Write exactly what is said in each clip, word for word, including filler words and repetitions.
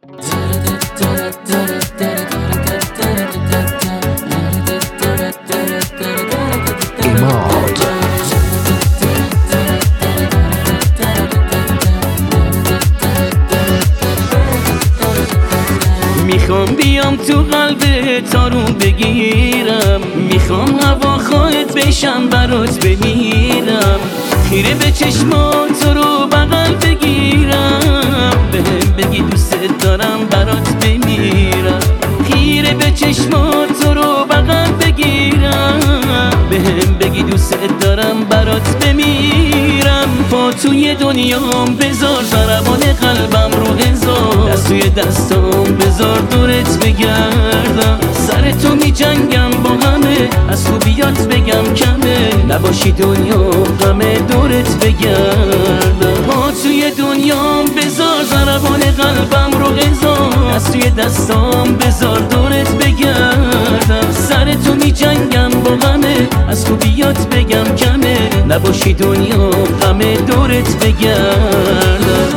میخوام بیام تو قلبت آروم بگیرم، میخوام هوا خواهد بشم برات بمیرم، خیره به چشمات تو رو بغل بگیرم، بهم بگی دوست دارم برات بمیرم، خیره به چشمات تو رو بغل بگیرم، بهم بگی دوست دارم برات بمیرم. پا توی دنیام بذار ضربان قلبم رو هزار، دست توی دستام بذار دورت بگردم، سر تو می جنگم با همه، از خوبیات بگم کمه، نباشی دنیا غمه دورت بگردم. پا توی دنیام بذار ضربان قلبم رو هزار، دست توی دستام بذار دورت بگردم، سر تو می جنگم با همه، از خوبیات بگم کمه، نباشی دنیا غمه دورت بگردم.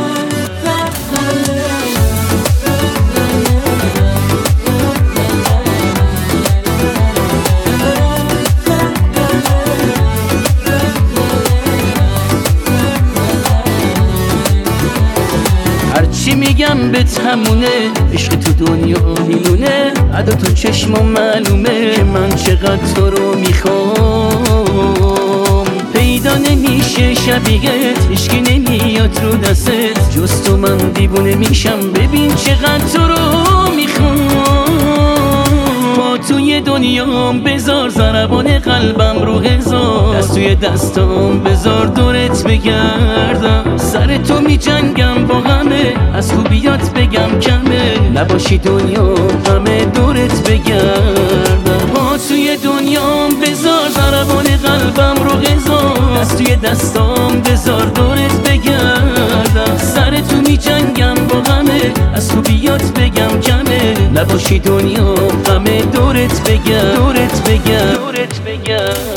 هرچی میگم بهت همونه، عشق تو دنیا میمونه، عدا تو چشمم معلومه که من چقدر تو رو میخوام، پیدا نمیشه شبیهت، هیچکی نمیاد رو دستت، جز تو من دیوونه میشم، ببین چقدر تو رو میخوام. پا توی دنیام بذار ضربان قلبم رو هزار، دست توی دستام بذار دورت بگردم، سر تو می جنگم با همه، از خوبیات بگم کمه، نباشی دنیا غمه دورت بگردم. پا توی دنیام بذار ضربان قلبم رو هزار، دست توی دستام بذار دورت بگردم، سر تو می جنگم با همه، از خوبیات بگم کمه، نباشی دنیا غمه دورت بگم دورت بگم دورت بگم